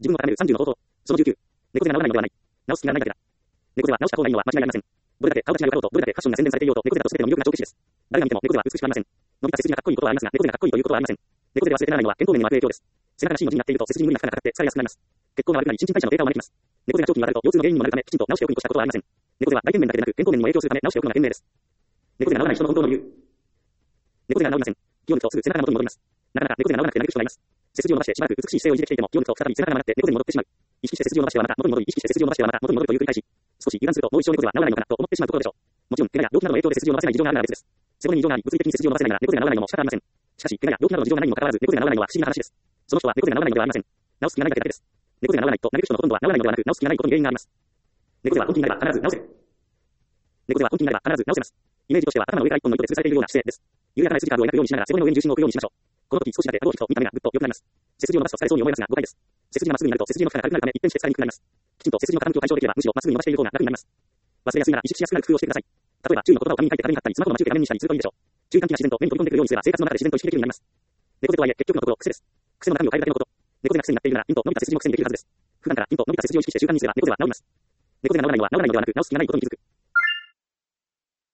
自分を高める30の方法。その19。猫背が治らないのではない。治す気がないだけだ。猫背は治した方がいいのは間違いありません。どれだけ顔立ちが良かろうと、どれだけファッションが宣伝されていようと、猫背だと全ての魅力が帳消しです。誰が見ても猫背は美しくありません。伸びた背筋がかっこいいことはありますが、猫背がかっこいいということはありません。猫背で忘れてならないのは健康面にも悪影響です。背中が C の字になっていると背筋に無理な負荷がかかって疲れやすくなります。血行が悪くなり新陳代謝の低下を招きます。猫背が長期にわたると腰痛の原因にもなるため、きちんと治しておくに越したことはありません。猫背は外見面だけでなく健康面にも影響するため治しておくのが賢明です。猫背が治らない人の本当の理由。猫背が治りません。気を抜くとすぐ背中が元に戻ります。なかなか猫背が治らなくて嘆く人がいます。背筋を伸ばしてしばらく美しい姿勢を維持できていても、気を抜くと再び背中が曲がって猫背に戻ってしまう。意識して背筋を伸ばしてはまた元に戻り、意識して背筋を伸ばしてはまた元に戻るという繰り返し。少し油断するともう一生猫背は治らないのかなと思ってしまうところでしょう。もちろん、怪我や病気などの影響で背筋を伸ばせない事情があるなら別です。背骨に異常があり、物理的に背筋を伸ばせないなら猫背が治らないのも仕方ありません。しかし、怪我や病気などの事情がないにもかかわらず、猫背が治らないのは不思議な話です。その人は猫背が治らないのではありません。治す気がないだけです。猫背が治らないと、嘆く人のほとんどは治らないのではなく、治す気がないことに原因があります。猫背は本気になれば必ず治せる。猫背は本気になれば必ず治せます。イメージとしては頭の上から一本の糸で吊るされているような姿勢です。緩やかな S 字カーブを描くようにしながら背骨の上に重心を置くようにしましょう。この時少しだけ顎を引くと見た目がぐっと良くなります。背筋を伸ばすと疲れそうに思いますが誤解です。背筋がまっすぐになると背筋の負荷が軽くなるため一転して疲れにくくなります。きちんと背筋の傾きを解消できればむしろまっすぐに伸ばしている方が楽になります。忘れやすいなら意識しやすくなる工夫をしてください。例えば注意の言葉を紙に書いて壁に貼ったりスマホの待ち受け画面にしたりするといいでしょう。注意喚起が自然と目に飛び込んでくるようにすれば生活の中で自然と意識できるようになります。猫背とはいえ結局のところ癖です。癖の中身を変えるだけのこと。猫背が癖になっているならピンと伸びた背筋も癖にできるはずです。普段からピンと伸びた背筋を意識して習慣にすれば猫背は治ります。猫背が治らないのは治らないのではなく治す気がないことに気づく。